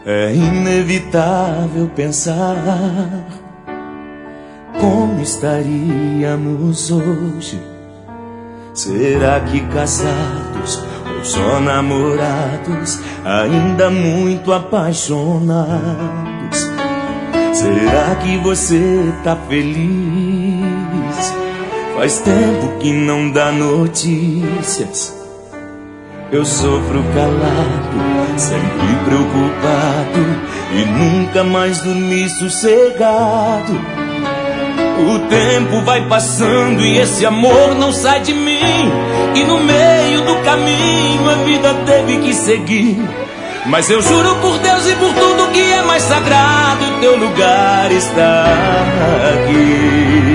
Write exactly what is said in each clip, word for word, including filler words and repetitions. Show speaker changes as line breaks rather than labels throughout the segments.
É inevitável pensar como estaríamos hoje. Será que casados ou só namorados, ainda muito apaixonados? Será que você tá feliz? Faz tempo que não dá notícias. Eu sofro calado, sempre preocupado, e nunca mais dormi sossegado. O tempo vai passando e esse amor não sai de mim, e no meio do caminho a vida teve que seguir. Mas eu juro por Deus e por tudo que é mais sagrado, teu lugar está aqui.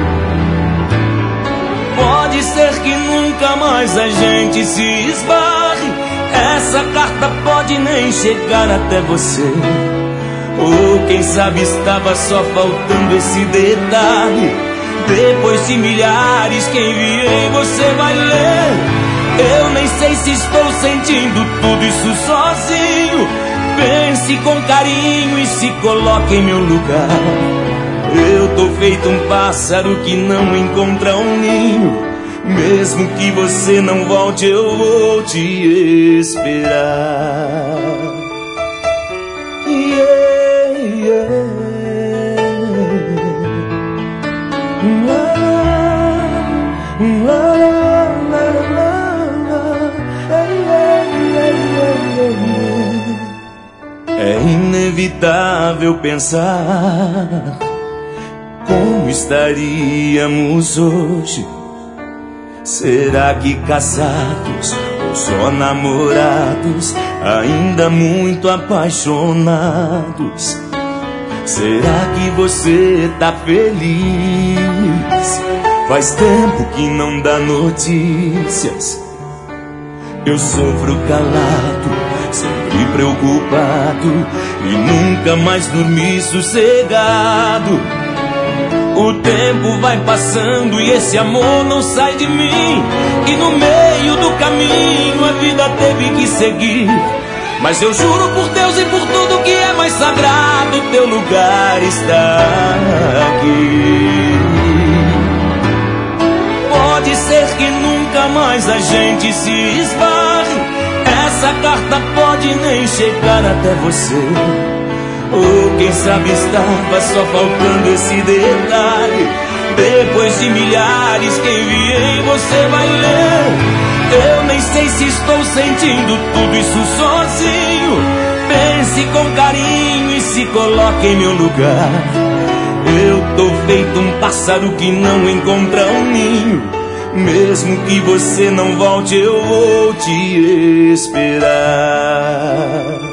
Pode ser que nunca mais a gente se esbarre, essa carta pode nem chegar até você. Ou quem sabe estava só faltando esse detalhe. Depois de milhares que enviei, você vai ler. Eu nem sei se estou sentindo tudo isso sozinho. Pense com carinho e se coloque em meu lugar. Eu tô feito um pássaro que não encontra um ninho. Mesmo que você não volte, eu vou te esperar. Yeah, yeah. La, la, la, la, la. Yeah, yeah, yeah. É inevitável pensar como estaríamos hoje. Será que casados ou só namorados, ainda muito apaixonados? Será que você tá feliz? Faz tempo que não dá notícias. Eu sofro calado, sempre preocupado, e nunca mais dormi sossegado. O tempo vai passando e esse amor não sai de mim, e no meio do caminho a vida teve que seguir. Mas eu juro por Deus e por tudo que é mais sagrado, teu lugar está aqui. Pode ser que nunca mais a gente se esbarre, essa carta pode nem chegar até você. Ou quem sabe estava só faltando esse detalhe. Depois de milhares que enviei, você vai ler. Eu nem sei se estou sentindo tudo isso sozinho. Pense com carinho e se coloque em meu lugar. Eu tô feito um pássaro que não encontra um ninho. Mesmo que você não volte, eu vou te esperar.